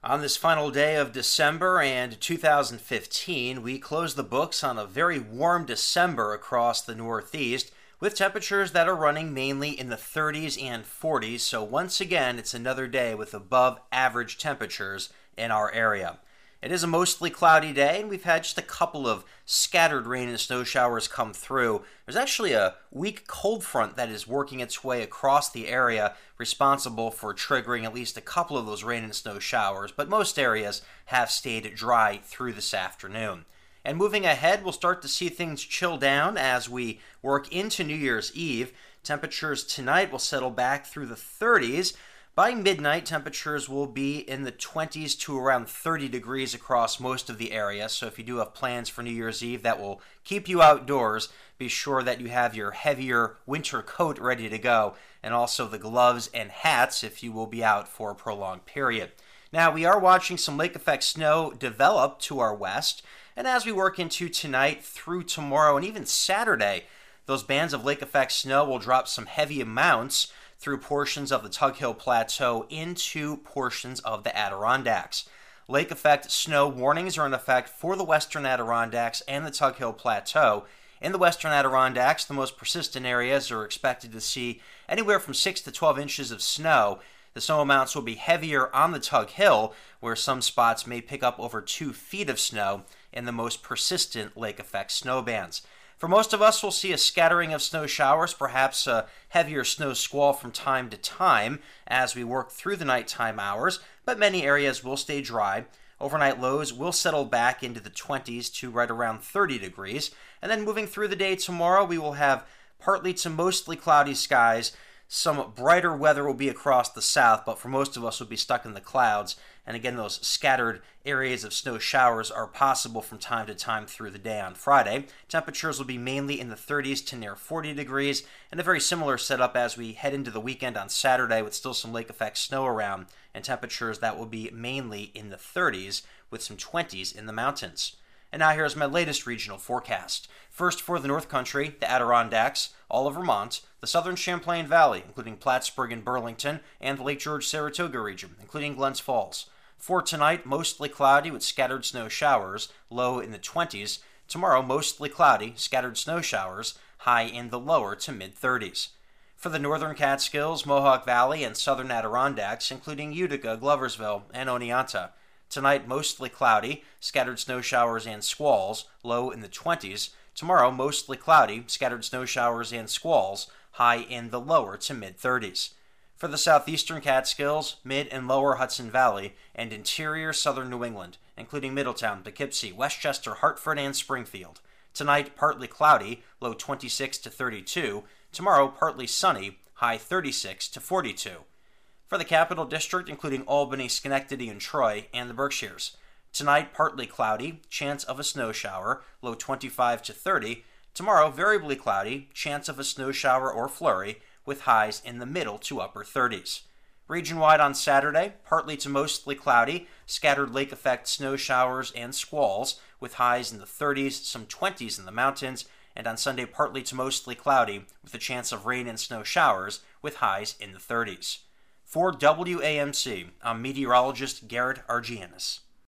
On this final day of December and 2015, we close the books on a very warm December across the Northeast, with temperatures that are running mainly in the 30s and 40s, so once again, it's another day with above average temperatures in our area. It is a mostly cloudy day, and we've had just a couple of scattered rain and snow showers come through. There's actually a weak cold front that is working its way across the area, responsible for triggering at least a couple of those rain and snow showers, but most areas have stayed dry through this afternoon. And moving ahead, we'll start to see things chill down as we work into New Year's Eve. Temperatures tonight will settle back through the 30s. By midnight, temperatures will be in the 20s to around 30 degrees across most of the area. So if you do have plans for New Year's Eve that will keep you outdoors, be sure that you have your heavier winter coat ready to go, and also the gloves and hats if you will be out for a prolonged period. Now, we are watching some lake effect snow develop to our west, and as we work into tonight through tomorrow and even Saturday, those bands of lake effect snow will drop some heavy amounts through portions of the Tug Hill Plateau into portions of the Adirondacks. Lake effect snow warnings are in effect for the western Adirondacks and the Tug Hill Plateau. In the western Adirondacks, the most persistent areas are expected to see anywhere from 6 to 12 inches of snow. The snow amounts will be heavier on the Tug Hill, where some spots may pick up over 2 feet of snow in the most persistent lake effect snow bands. For most of us, we'll see a scattering of snow showers, perhaps a heavier snow squall from time to time as we work through the nighttime hours, but many areas will stay dry. Overnight lows will settle back into the 20s to right around 30 degrees, and then moving through the day tomorrow, we will have partly to mostly cloudy skies. Some brighter weather will be across the south, but for most of us, we'll be stuck in the clouds. And again, those scattered areas of snow showers are possible from time to time through the day on Friday. Temperatures will be mainly in the 30s to near 40 degrees, and a very similar setup as we head into the weekend on Saturday with still some lake effect snow around, and temperatures that will be mainly in the 30s with some 20s in the mountains. And now here's my latest regional forecast. First for the North Country, the Adirondacks, all of Vermont, the southern Champlain Valley, including Plattsburgh and Burlington, and the Lake George-Saratoga region, including Glens Falls. For tonight, mostly cloudy with scattered snow showers, low in the 20s. Tomorrow, mostly cloudy, scattered snow showers, high in the lower to mid-30s. For the northern Catskills, Mohawk Valley, and southern Adirondacks, including Utica, Gloversville, and Oneonta. Tonight, mostly cloudy, scattered snow showers and squalls, low in the 20s. Tomorrow, mostly cloudy, scattered snow showers and squalls, high in the lower to mid-30s. For the southeastern Catskills, mid and lower Hudson Valley, and interior southern New England, including Middletown, Poughkeepsie, Westchester, Hartford, and Springfield. Tonight, partly cloudy, low 26 to 32. Tomorrow, partly sunny, high 36 to 42. For the Capital District, including Albany, Schenectady, and Troy, and the Berkshires. Tonight, partly cloudy, chance of a snow shower, low 25 to 30. Tomorrow, variably cloudy, chance of a snow shower or flurry, with highs in the middle to upper 30s. Region-wide on Saturday, partly to mostly cloudy, scattered lake effect snow showers and squalls, with highs in the 30s, some 20s in the mountains, and on Sunday, partly to mostly cloudy, with a chance of rain and snow showers, with highs in the 30s. For WAMC, I'm meteorologist Garrett Argianis.